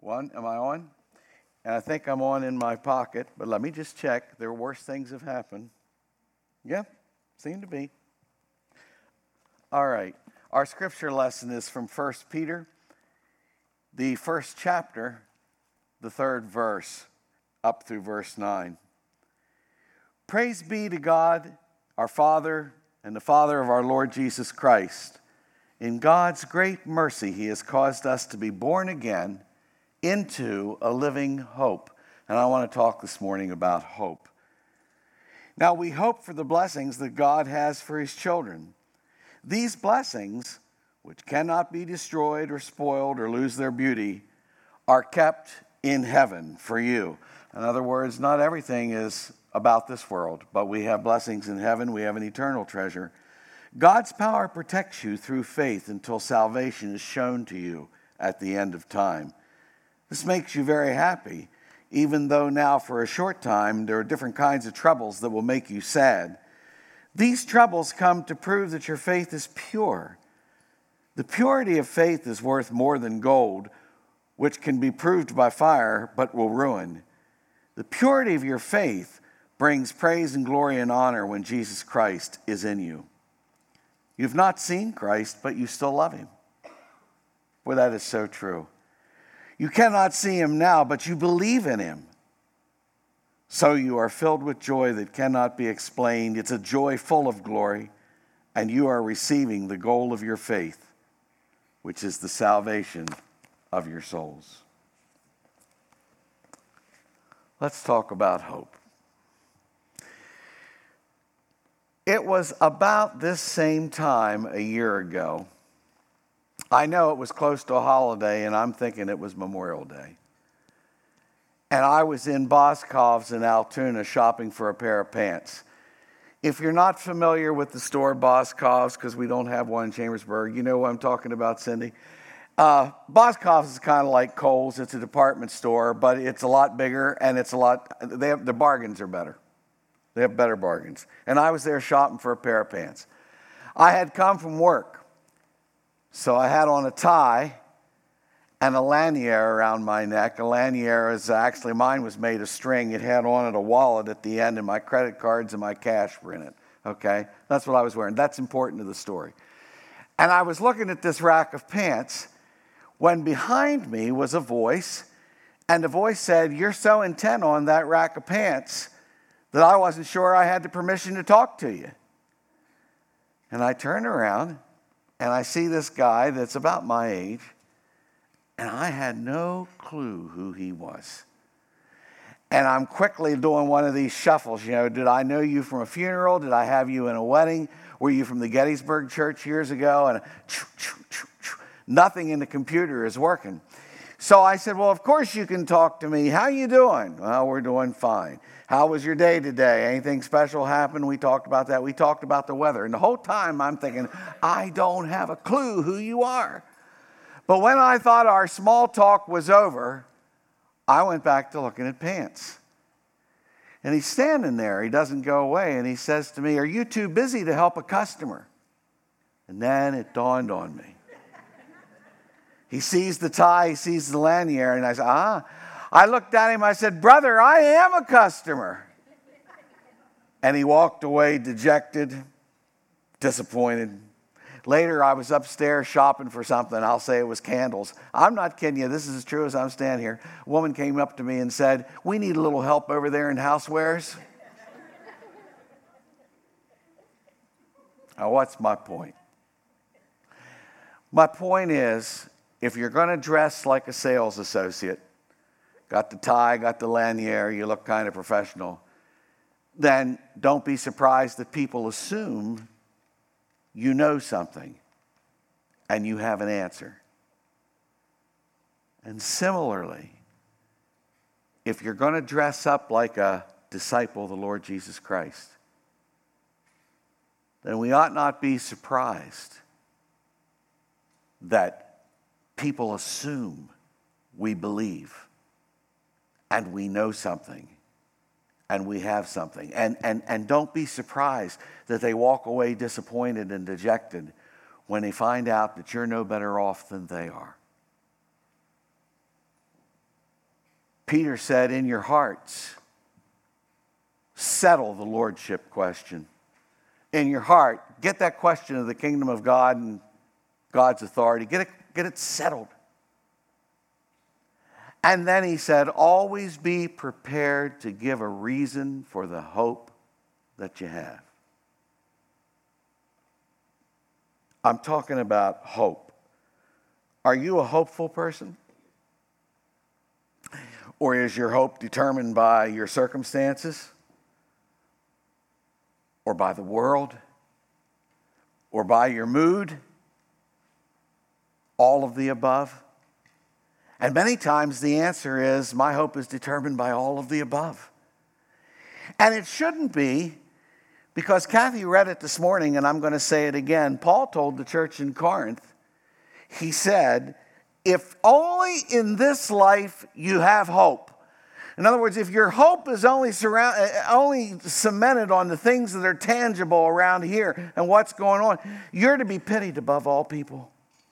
One, am I on? And I think I'm on in my pocket, but let me just check. There are worse things have happened. Yeah, seem to be. All right. Our scripture lesson is from 1 Peter, the first chapter, the third verse, up through verse 9. Praise be to God, our Father, and the Father of our Lord Jesus Christ. In God's great mercy, He has caused us to be born again into a living hope. And I want to talk this morning about hope. Now, we hope for the blessings that God has for His children. These blessings, which cannot be destroyed or spoiled or lose their beauty, are kept in heaven for you. In other words, not everything is about this world, but we have blessings in heaven. We have an eternal treasure. God's power protects you through faith until salvation is shown to you at the end of time. This makes you very happy, even though now for a short time there are different kinds of troubles that will make you sad. These troubles come to prove that your faith is pure. The purity of faith is worth more than gold, which can be proved by fire but will ruin. The purity of your faith brings praise and glory and honor when Jesus Christ is in you. You've not seen Christ, but you still love Him. Boy, that is so true. You cannot see Him now, but you believe in Him. So you are filled with joy that cannot be explained. It's a joy full of glory, and you are receiving the goal of your faith, which is the salvation of your souls. Let's talk about hope. It was about this same time a year ago. I know it was close to a holiday, and I'm thinking it was Memorial Day. And I was in Boscov's in Altoona shopping for a pair of pants. If you're not familiar with the store Boscov's, because we don't have one in Chambersburg, you know what I'm talking about, Cindy? Boscov's is kind of like Kohl's. It's a department store, but it's a lot bigger, and the bargains are better. They have better bargains. And I was there shopping for a pair of pants. I had come from work, so I had on a tie and a lanyard around my neck. A lanyard is actually, mine was made of string. It had on it a wallet at the end, and my credit cards and my cash were in it. Okay? That's what I was wearing. That's important to the story. And I was looking at this rack of pants when behind me was a voice, and the voice said, "You're so intent on that rack of pants that I wasn't sure I had the permission to talk to you." And I turn around, and I see this guy that's about my age, and I had no clue who he was. And I'm quickly doing one of these shuffles. You know, did I know you from a funeral? Did I have you in a wedding? Were you from the Gettysburg Church years ago? And nothing in the computer is working. So I said, "Well, of course you can talk to me. How you doing?" "Well, we're doing fine." "How was your day today? Anything special happen?" We talked about that. We talked about the weather. And the whole time I'm thinking, I don't have a clue who you are. But when I thought our small talk was over, I went back to looking at pants. And he's standing there. He doesn't go away. And he says to me, "Are you too busy to help a customer?" And then it dawned on me. He sees the tie, he sees the lanyard, and I said, I looked at him, I said, "Brother, I am a customer." And he walked away dejected, disappointed. Later, I was upstairs shopping for something. I'll say it was candles. I'm not kidding you. This is as true as I'm standing here. A woman came up to me and said, "We need a little help over there in housewares." Now, what's my point? My point is, if you're going to dress like a sales associate, got the tie, got the lanyard, you look kind of professional, then don't be surprised that people assume you know something and you have an answer. And similarly, if you're going to dress up like a disciple of the Lord Jesus Christ, then we ought not be surprised that people assume we believe and we know something and we have something. And don't be surprised that they walk away disappointed and dejected when they find out that you're no better off than they are. Peter said, in your hearts, settle the lordship question. In your heart, get that question of the kingdom of God and God's authority. Get it settled. And then he said, always be prepared to give a reason for the hope that you have. I'm talking about hope. Are you a hopeful person? Or is your hope determined by your circumstances? Or by the world? Or by your mood? All of the above? And many times the answer is, my hope is determined by all of the above. And it shouldn't be, because Kathy read it this morning, and I'm going to say it again. Paul told the church in Corinth, he said, if only in this life you have hope. In other words, if your hope is only cemented on the things that are tangible around here and what's going on, you're to be pitied above all people.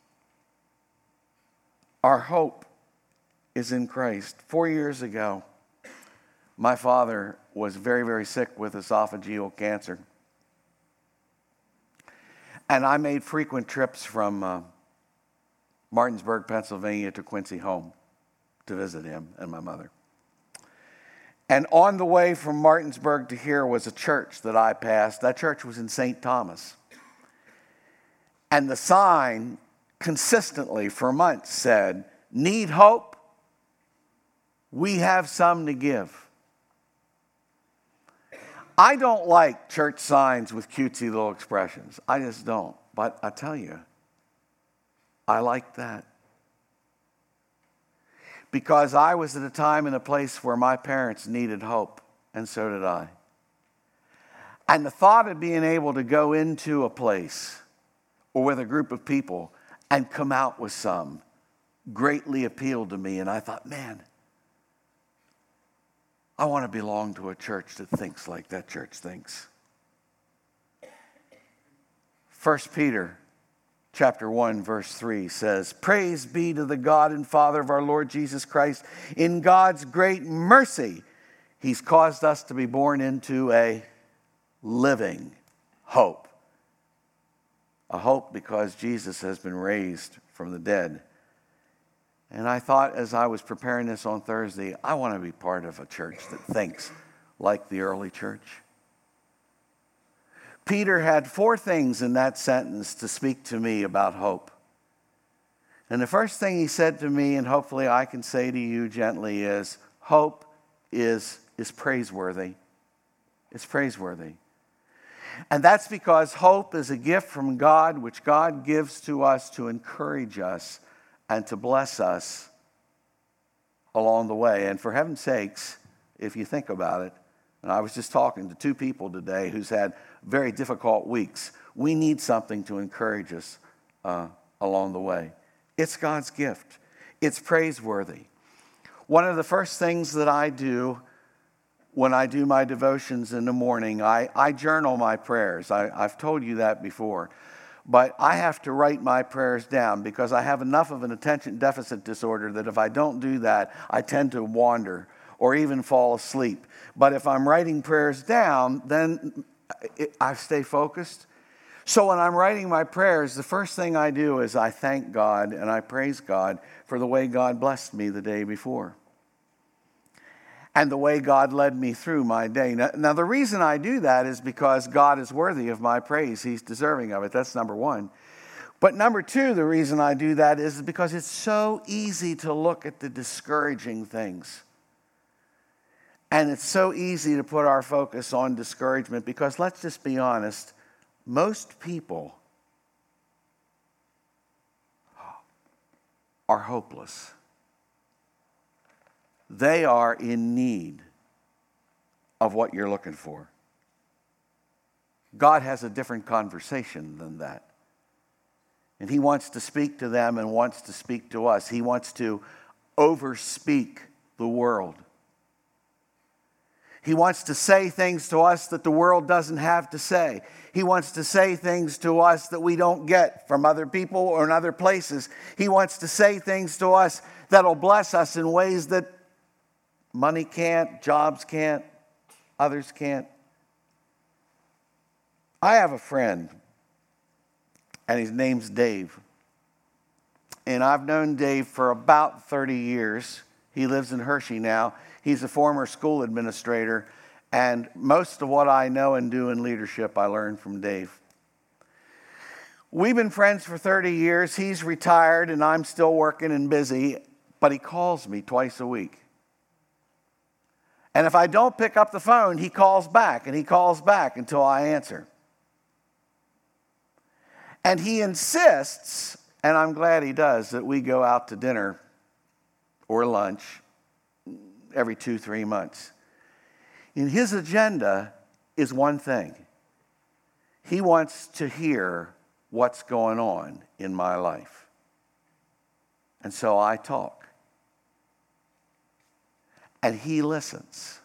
Our hope is in Christ. 4 years ago, my father was very, very sick with esophageal cancer. And I made frequent trips from Martinsburg, Pennsylvania to Quincy home to visit him and my mother. And on the way from Martinsburg to here was a church that I passed. That church was in St. Thomas. And the sign consistently for months said, need hope? We have some to give. I don't like church signs with cutesy little expressions. I just don't. But I tell you, I like that. Because I was at a time and a place where my parents needed hope, and so did I. And the thought of being able to go into a place or with a group of people and come out with some greatly appealed to me. And I thought, man, I want to belong to a church that thinks like that church thinks. 1 Peter chapter 1, verse 3 says, praise be to the God and Father of our Lord Jesus Christ. In God's great mercy, he's caused us to be born into a living hope. A hope because Jesus has been raised from the dead. And I thought as I was preparing this on Thursday, I want to be part of a church that thinks like the early church. Peter had 4 things in that sentence to speak to me about hope. And the first thing he said to me, and hopefully I can say to you gently, is hope is praiseworthy. It's praiseworthy. And that's because hope is a gift from God, which God gives to us to encourage us and to bless us along the way. And for heaven's sakes, if you think about it, and I was just talking to 2 people today who's had very difficult weeks, we need something to encourage us along the way. It's God's gift. It's praiseworthy. One of the first things that I do when I do my devotions in the morning, I journal my prayers. I've told you that before. But I have to write my prayers down because I have enough of an attention deficit disorder that if I don't do that, I tend to wander or even fall asleep. But if I'm writing prayers down, then I stay focused. So when I'm writing my prayers, the first thing I do is I thank God and I praise God for the way God blessed me the day before and the way God led me through my day. Now, the reason I do that is because God is worthy of my praise. He's deserving of it. That's number one. But number two, the reason I do that is because it's so easy to look at the discouraging things. And it's so easy to put our focus on discouragement because let's just be honest, most people are hopeless. They are in need of what you're looking for. God has a different conversation than that. And he wants to speak to them and wants to speak to us. He wants to overspeak the world. He wants to say things to us that the world doesn't have to say. He wants to say things to us that we don't get from other people or in other places. He wants to say things to us that'll bless us in ways that money can't, jobs can't, others can't. I have a friend, and his name's Dave. And I've known Dave for about 30 years. He lives in Hershey now. He's a former school administrator, and most of what I know and do in leadership I learned from Dave. We've been friends for 30 years. He's retired, and I'm still working and busy, but he calls me twice a week. And if I don't pick up the phone, he calls back, and he calls back until I answer. And he insists, and I'm glad he does, that we go out to dinner or lunch every 2-3 months. And his agenda is one thing. He wants to hear what's going on in my life. And so I talk. And he listens.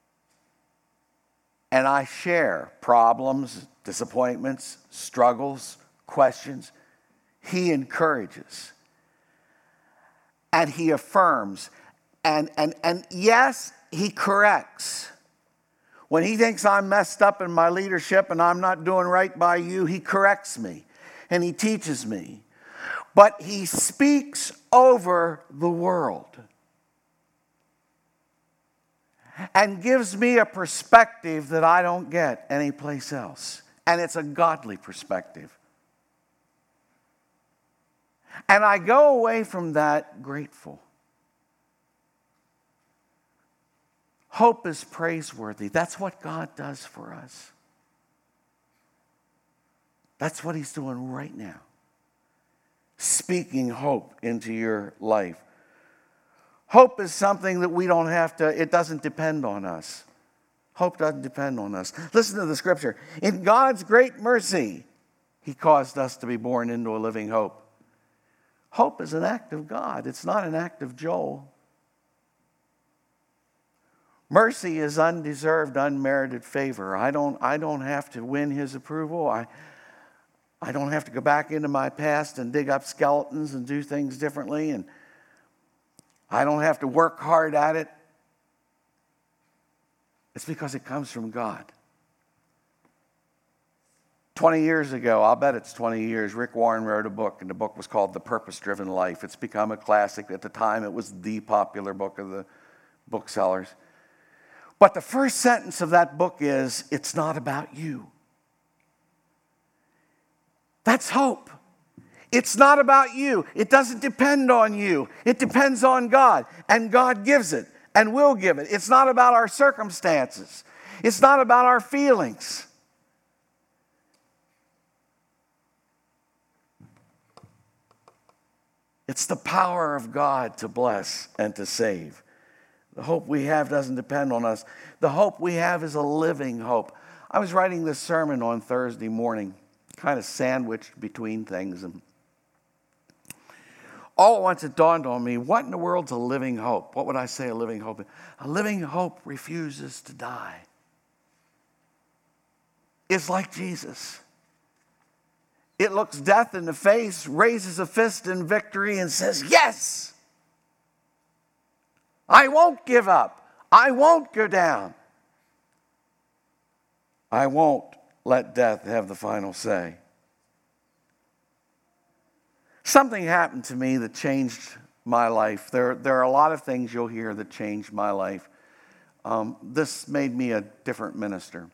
And I share problems, disappointments, struggles, questions. He encourages. And he affirms. And yes, he corrects. When he thinks I'm messed up in my leadership and I'm not doing right by you, he corrects me and he teaches me. But he speaks over the world and gives me a perspective that I don't get anyplace else. And it's a godly perspective. And I go away from that grateful. Hope is praiseworthy. That's what God does for us. That's what he's doing right now. Speaking hope into your life. Hope is something that we don't have to, it doesn't depend on us. Hope doesn't depend on us. Listen to the scripture. In God's great mercy, he caused us to be born into a living hope. Hope is an act of God. It's not an act of Joel. Mercy is undeserved, unmerited favor. I don't have to win his approval. I don't have to go back into my past and dig up skeletons and do things differently. And I don't have to work hard at it. It's because it comes from God. 20 years ago, I'll bet it's 20 years, Rick Warren wrote a book, and the book was called The Purpose-Driven Life. It's become a classic. At the time, it was the popular book of the booksellers. But the first sentence of that book is, it's not about you. That's hope. It's not about you. It doesn't depend on you. It depends on God. And God gives it and will give it. It's not about our circumstances. It's not about our feelings. It's the power of God to bless and to save. The hope we have doesn't depend on us. The hope we have is a living hope. I was writing this sermon on Thursday morning, kind of sandwiched between things. And all at once it dawned on me, what in the world's a living hope? What would I say a living hope? A living hope refuses to die. It's like Jesus. It looks death in the face, raises a fist in victory, and says, yes! I won't give up. I won't go down. I won't let death have the final say. Something happened to me that changed my life. There are a lot of things you'll hear that changed my life. This made me a different minister.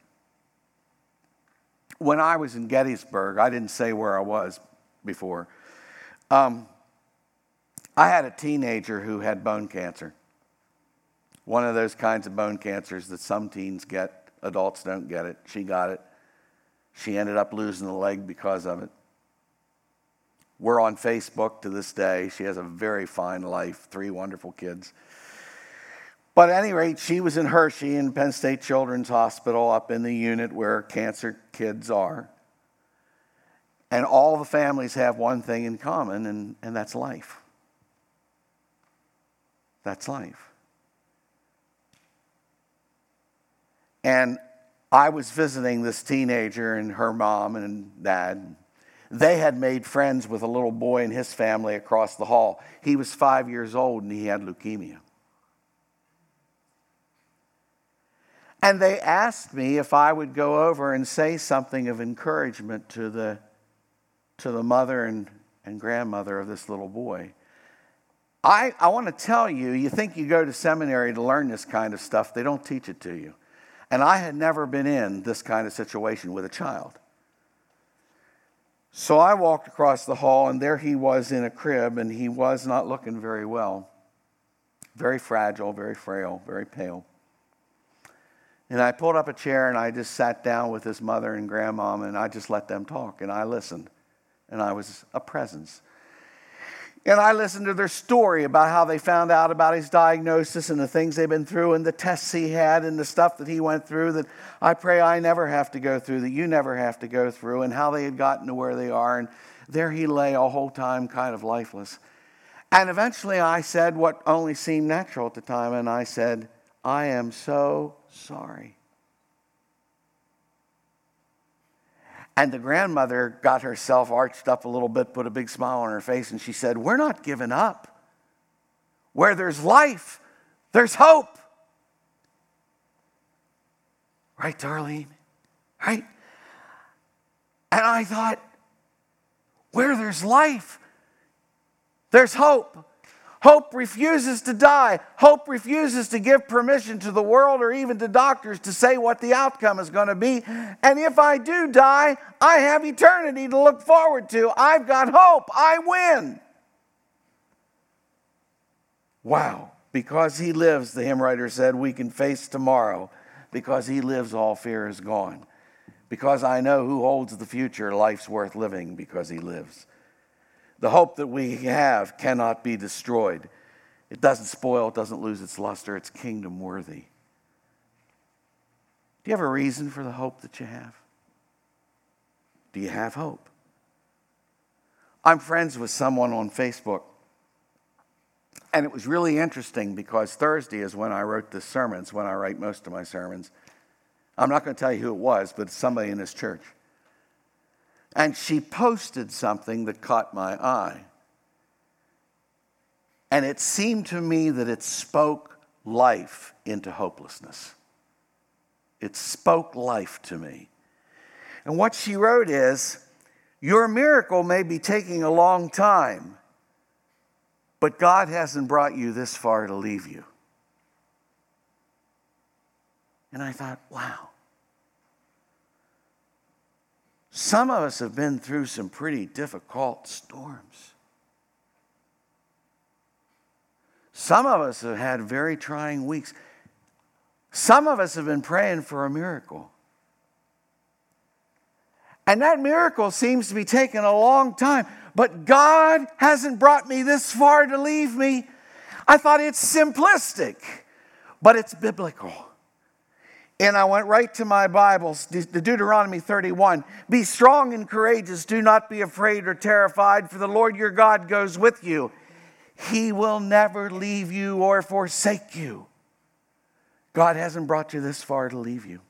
When I was in Gettysburg, I didn't say where I was before. I had a teenager who had bone cancer. One of those kinds of bone cancers that some teens get, adults don't get it. She got it. She ended up losing a leg because of it. We're on Facebook to this day. She has a very fine life, 3 wonderful kids. But at any rate, she was in Hershey in Penn State Children's Hospital up in the unit where cancer kids are. And all the families have one thing in common, and that's life. That's life. And I was visiting this teenager and her mom and dad. They had made friends with a little boy and his family across the hall. He was 5 years old and he had leukemia. And they asked me if I would go over and say something of encouragement to the mother and grandmother of this little boy. I want to tell you, you think you go to seminary to learn this kind of stuff. They don't teach it to you. And I had never been in this kind of situation with a child. So I walked across the hall, and there he was in a crib, and he was not looking very well. Very fragile, very frail, very pale. And I pulled up a chair, and I just sat down with his mother and grandmom, and I just let them talk, and I listened. And I was a presence. And I listened to their story about how they found out about his diagnosis and the things they've been through and the tests he had and the stuff that he went through that I pray I never have to go through, that you never have to go through, and how they had gotten to where they are. And there he lay a whole time kind of lifeless. And eventually I said what only seemed natural at the time, and I said, I am so sorry. And the grandmother got herself arched up a little bit, put a big smile on her face, and she said, we're not giving up. Where there's life, there's hope. Right, Darlene? Right? And I thought, where there's life, there's hope. Hope refuses to die. Hope refuses to give permission to the world or even to doctors to say what the outcome is going to be. And if I do die, I have eternity to look forward to. I've got hope. I win. Wow. Because he lives, the hymn writer said, we can face tomorrow. Because he lives, all fear is gone. Because I know who holds the future, life's worth living because he lives. The hope that we have cannot be destroyed. It doesn't spoil, it doesn't lose its luster, it's kingdom worthy. Do you have a reason for the hope that you have? Do you have hope? I'm friends with someone on Facebook, and it was really interesting because Thursday is when I wrote this sermon. It's when I write most of my sermons. I'm not going to tell you who it was, but it's somebody in this church. And she posted something that caught my eye. And it seemed to me that it spoke life into hopelessness. It spoke life to me. And what she wrote is, your miracle may be taking a long time, but God hasn't brought you this far to leave you. And I thought, wow. Some of us have been through some pretty difficult storms. Some of us have had very trying weeks. Some of us have been praying for a miracle. And that miracle seems to be taking a long time. But God hasn't brought me this far to leave me. I thought it's simplistic, but it's biblical. And I went right to my Bible, the Deuteronomy 31. Be strong and courageous. Do not be afraid or terrified, for the Lord your God goes with you. He will never leave you or forsake you. God hasn't brought you this far to leave you.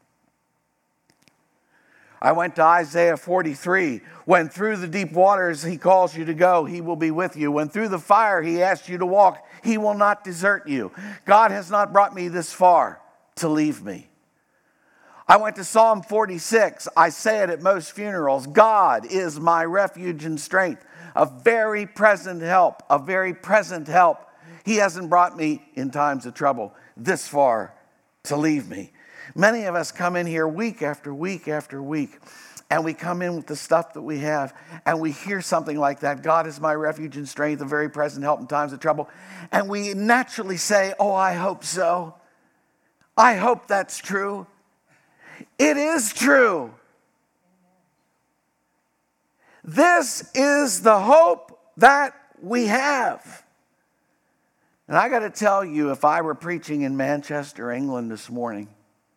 I went to Isaiah 43. When through the deep waters he calls you to go, he will be with you. When through the fire he asks you to walk, he will not desert you. God has not brought me this far to leave me. I went to Psalm 46. I say it at most funerals. God is my refuge and strength, a very present help, a very present help. He hasn't brought me in times of trouble this far to leave me. Many of us come in here week after week after week, and we come in with the stuff that we have, and we hear something like that. God is my refuge and strength, a very present help in times of trouble. And we naturally say, oh, I hope so. I hope that's true. It is true. This is the hope that we have. And I got to tell you, if I were preaching in Manchester, England this morning,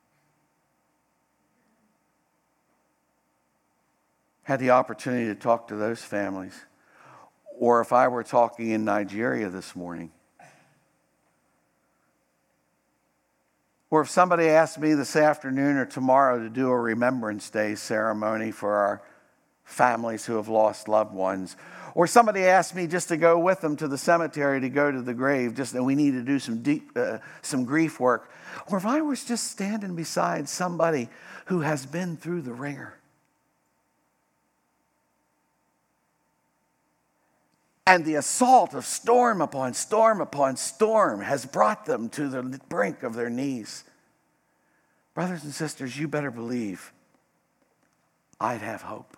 had the opportunity to talk to those families, or if I were talking in Nigeria this morning, or if somebody asked me this afternoon or tomorrow to do a Remembrance Day ceremony for our families who have lost loved ones, Or somebody asked me just to go with them to the cemetery to go to the grave, just that we need to do some grief work. Or if I was just standing beside somebody who has been through the ringer. And the assault of storm upon storm upon storm has brought them to the brink of their knees. Brothers and sisters, you better believe I'd have hope.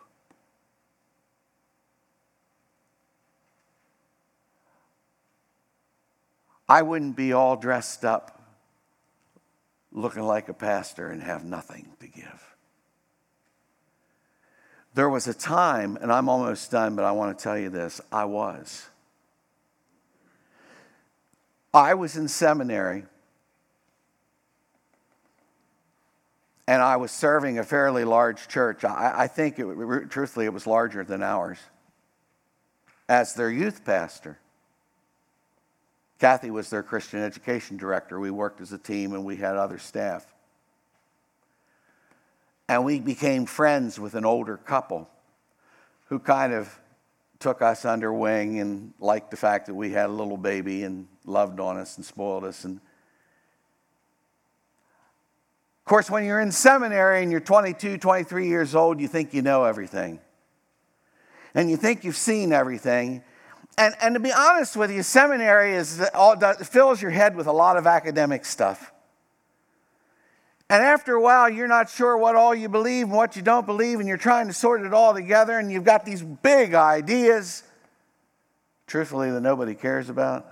I wouldn't be all dressed up looking like a pastor and have nothing to give. There was a time, and I'm almost done, but I want to tell you this. I was in seminary, and I was serving a fairly large church. I think, truthfully, it was larger than ours, as their youth pastor. Kathy was their Christian education director. We worked as a team, and we had other staff. And we became friends with an older couple who kind of took us under wing and liked the fact that we had a little baby and loved on us and spoiled us. And of course, when you're in seminary and you're 22, 23 years old, you think you know everything. And you think you've seen everything. And to be honest with you, seminary fills your head with a lot of academic stuff. And after a while, you're not sure what all you believe and what you don't believe, and you're trying to sort it all together, and you've got these big ideas, truthfully, that nobody cares about.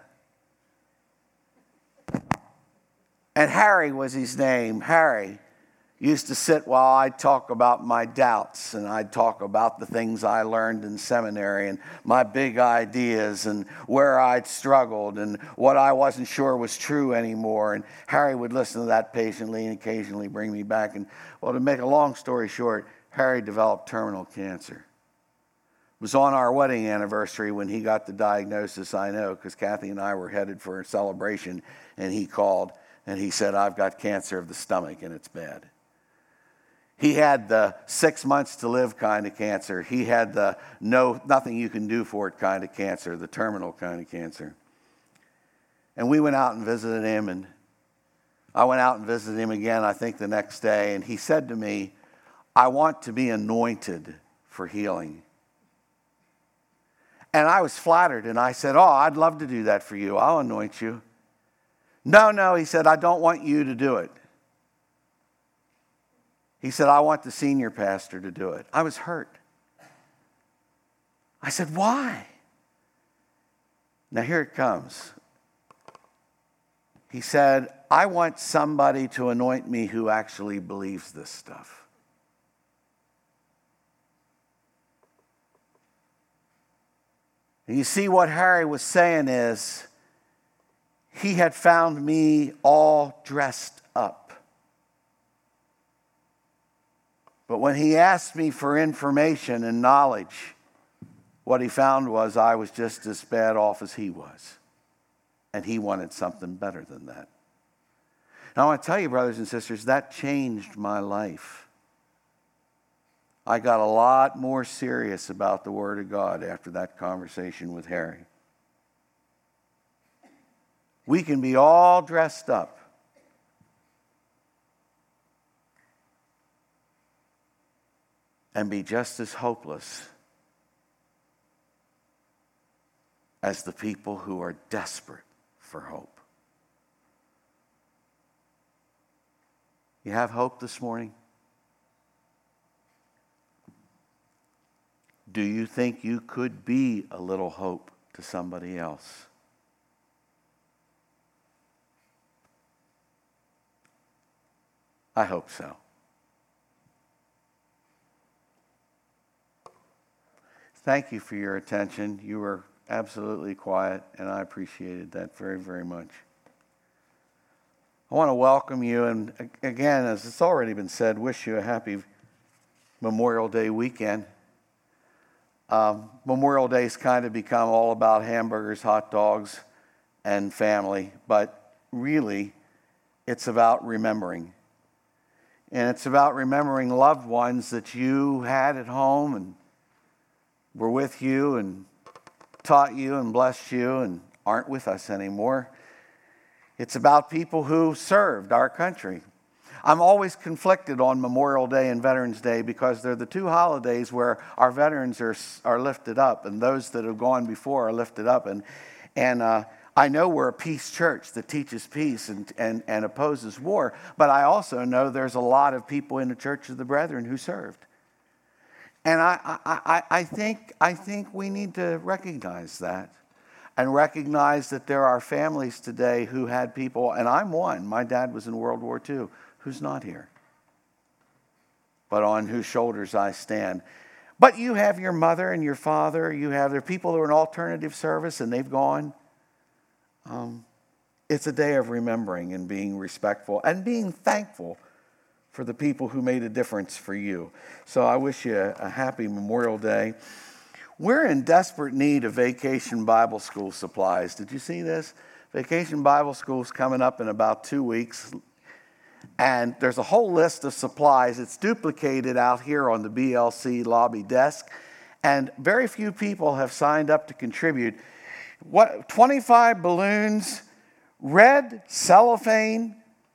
And Harry was his name. Harry used to sit while I'd talk about my doubts, and I'd talk about the things I learned in seminary and my big ideas and where I'd struggled and what I wasn't sure was true anymore. And Harry would listen to that patiently and occasionally bring me back. And well, to make a long story short, Harry developed terminal cancer. It was on our wedding anniversary when he got the diagnosis, I know, because Kathy and I were headed for a celebration, and he called and he said, "I've got cancer of the stomach and it's bad." He had the 6 months to live kind of cancer. He had the nothing you can do for it kind of cancer, the terminal kind of cancer. And we went out and visited him, and I went out and visited him again, I think the next day, and he said to me, "I want to be anointed for healing." And I was flattered, and I said, "Oh, I'd love to do that for you. I'll anoint you." No, he said, "I don't want you to do it." He said, "I want the senior pastor to do it." I was hurt. I said, "Why?" Now here it comes. He said, "I want somebody to anoint me who actually believes this stuff." And you see, what Harry was saying is, he had found me all dressed up. But when he asked me for information and knowledge, what he found was I was just as bad off as he was. And he wanted something better than that. Now I want to tell you, brothers and sisters, that changed my life. I got a lot more serious about the Word of God after that conversation with Harry. We can be all dressed up, and be just as hopeless as the people who are desperate for hope. You have hope this morning? Do you think you could be a little hope to somebody else? I hope so. Thank you for your attention. You were absolutely quiet, and I appreciated that very, very much. I want to welcome you, and again, as it's already been said, wish you a happy Memorial Day weekend. Memorial Day's kind of become all about hamburgers, hot dogs, and family, but really, it's about remembering. And it's about remembering loved ones that you had at home and were with you, and taught you and blessed you and aren't with us anymore. It's about people who served our country. I'm always conflicted on Memorial Day and Veterans Day because they're the two holidays where our veterans are lifted up and those that have gone before are lifted up. And I know we're a peace church that teaches peace and opposes war, but I also know there's a lot of people in the Church of the Brethren who served. And I think we need to recognize that. And recognize that there are families today who had people, and I'm one, my dad was in World War II, who's not here, but on whose shoulders I stand. But you have your mother and your father, there are people who are in alternative service and they've gone. It's a day of remembering and being respectful and being thankful for the people who made a difference for you. So I wish you a happy Memorial Day. We're in desperate need of Vacation Bible School supplies. Did you see this? Vacation Bible School is coming up in about 2 weeks. And there's a whole list of supplies. It's duplicated out here on the BLC lobby desk. And very few people have signed up to contribute. 25 balloons, red cellophane,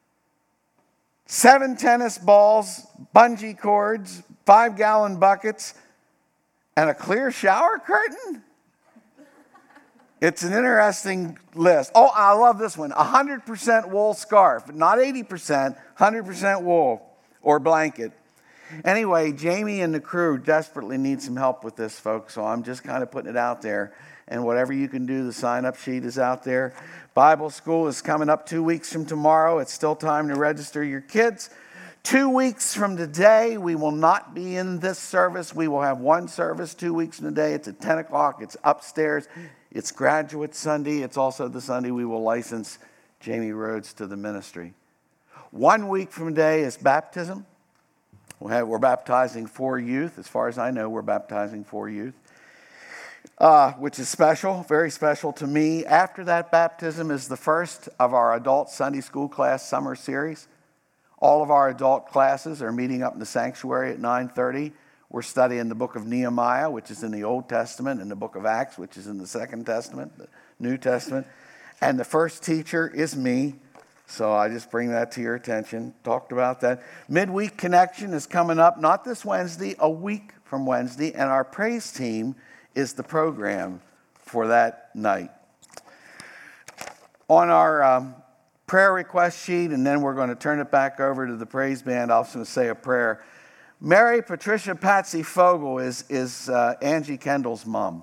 7 tennis balls, bungee cords, 5-gallon buckets, and a clear shower curtain? It's an interesting list. Oh, I love this one. 100% wool scarf. Not 80%, 100% wool or blanket. Anyway, Jamie and the crew desperately need some help with this, folks, so I'm just kind of putting it out there. And whatever you can do, the sign-up sheet is out there. Bible school is coming up 2 weeks from tomorrow. It's still time to register your kids. 2 weeks from today, we will not be in this service. We will have one service 2 weeks from today. It's at 10 o'clock. It's upstairs. It's Graduate Sunday. It's also the Sunday we will license Jamie Rhodes to the ministry. 1 week from today is baptism. We're baptizing 4 youth. As far as I know, we're baptizing 4 youth, which is special, very special to me. After that baptism is the first of our adult Sunday school class summer series. All of our adult classes are meeting up in the sanctuary at 9:30. We're studying the book of Nehemiah, which is in the Old Testament, and the book of Acts, which is in the Second Testament, the New Testament. And the first teacher is me, so I just bring that to your attention. Talked about that. Midweek Connection is coming up, not this Wednesday, a week from Wednesday, and our praise team is the program for that night. On our prayer request sheet, and then we're going to turn it back over to the praise band. I'll also say a prayer. Mary Patricia Patsy Fogel is Angie Kendall's mom.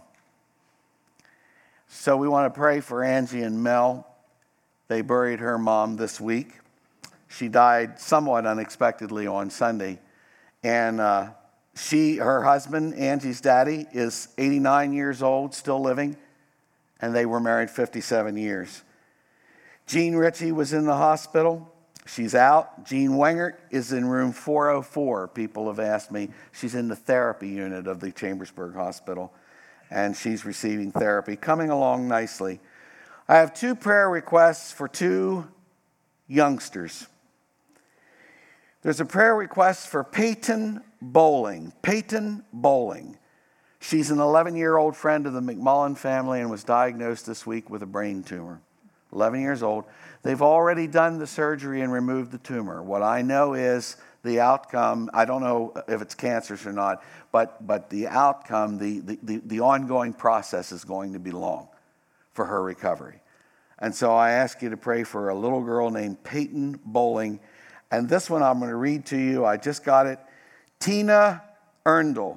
So we want to pray for Angie and Mel. They buried her mom this week. She died somewhat unexpectedly on Sunday. And her husband, Angie's daddy, is 89 years old, still living. And they were married 57 years. Jean Ritchie was in the hospital. She's out. Jean Wengert is in room 404. People have asked me. She's in the therapy unit of the Chambersburg Hospital, and she's receiving therapy, coming along nicely. I have 2 prayer requests for 2 youngsters. There's a prayer request for Peyton Bowling. Peyton Bowling. She's an 11-year-old friend of the McMullen family and was diagnosed this week with a brain tumor. 11 years old. They've already done the surgery and removed the tumor. What I know is the outcome, I don't know if it's cancerous or not, but the outcome, the ongoing process is going to be long for her recovery. And so I ask you to pray for a little girl named Peyton Bowling. And this one I'm going to read to you. I just got it. Tina Erndl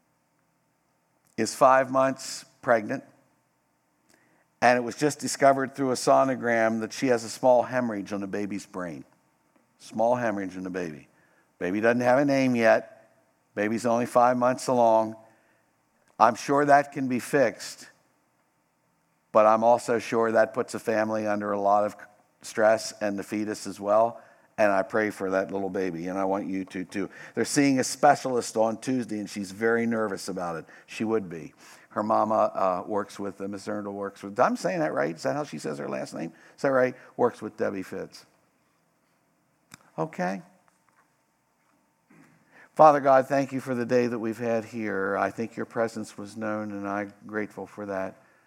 is 5 months pregnant. And it was just discovered through a sonogram that she has a small hemorrhage on the baby's brain. Small hemorrhage in the baby. Baby doesn't have a name yet. Baby's only 5 months along. I'm sure that can be fixed. But I'm also sure that puts a family under a lot of stress and the fetus as well. And I pray for that little baby, and I want you to too. They're seeing a specialist on Tuesday, and she's very nervous about it. She would be. Her mama works with, Ms. Erndl works with, I'm saying that right? Is that how she says her last name? Is that right? Works with Debbie Fitz. Okay. Father God, thank you for the day that we've had here. I think your presence was known, and I'm grateful for that.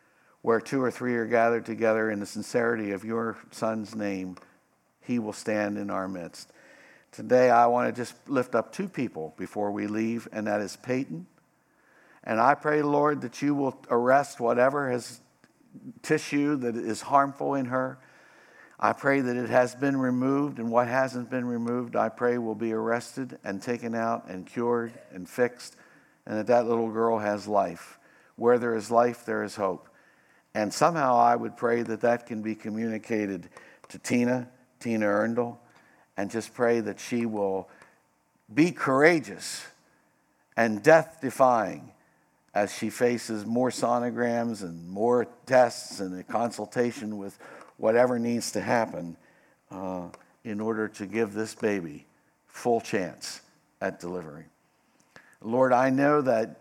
Where 2 or 3 are gathered together in the sincerity of your Son's name, he will stand in our midst. Today, I want to just lift up 2 people before we leave, and that is Peyton. And I pray, Lord, that you will arrest whatever has tissue that is harmful in her. I pray that it has been removed, and what hasn't been removed, I pray will be arrested and taken out and cured and fixed, and that little girl has life. Where there is life, there is hope. And somehow I would pray that that can be communicated to Tina Erndl, and just pray that she will be courageous and death-defying as she faces more sonograms and more tests and a consultation with whatever needs to happen in order to give this baby full chance at delivery. Lord, I know that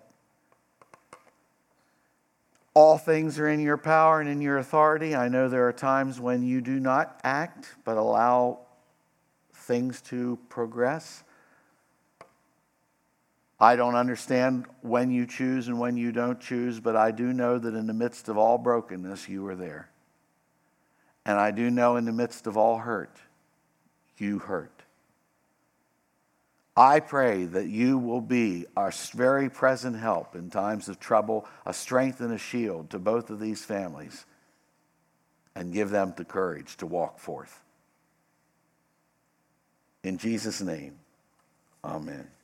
all things are in your power and in your authority. I know there are times when you do not act, but allow things to progress. I don't understand when you choose and when you don't choose, but I do know that in the midst of all brokenness, you are there. And I do know in the midst of all hurt, you hurt. I pray that you will be our very present help in times of trouble, a strength and a shield to both of these families, and give them the courage to walk forth. In Jesus' name, amen.